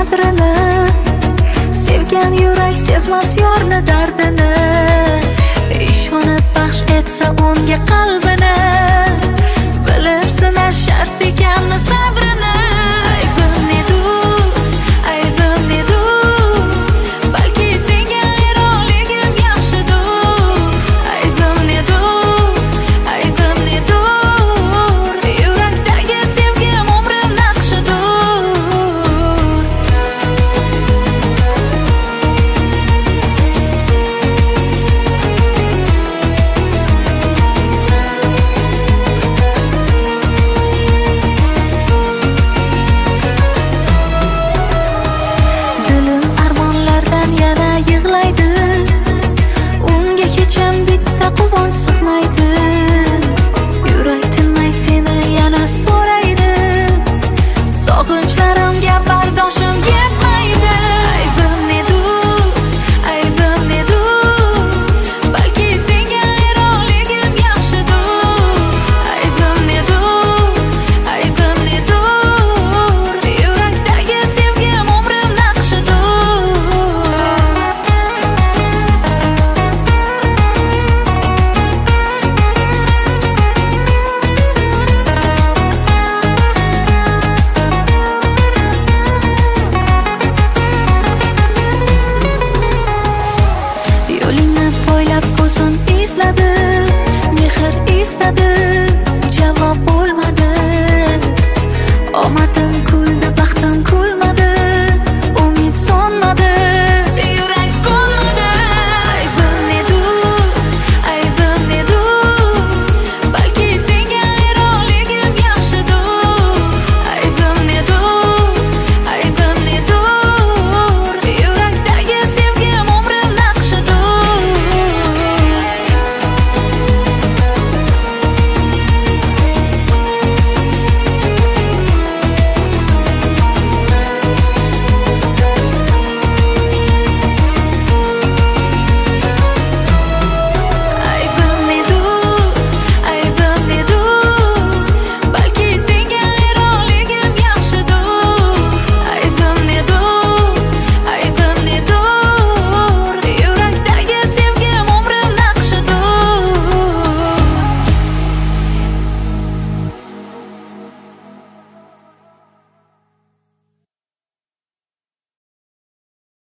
qadrini, sevgan yurak sezmas yorni dardini. Ishonib baxsh etsa unga qalbini, bilib sinar shart ekanmi sabrini. Aybim nedur, aybim nedur, balki senga g'ayronligim yaxshidur. Aybim nedur, aybim nedur, yurakdagi sevgim umrim naqshidur. Dilim armonlardan yana yig'laydi, unga hecham bitta quvonch sig'maydi. Yurak tinmay seni yana so'raydi, sog'inchlarimga bardoshim yetmaydi. Aybim nedur, aybim nedur, balki senga g'ayronligim yaxshidur. Aybim nedur, aybim nedur, yurakdagi sevgim umrim naqshidur. Yo'lingni poylab ko'zim izladi, mehr istadi, javob bo'lmadi. Omad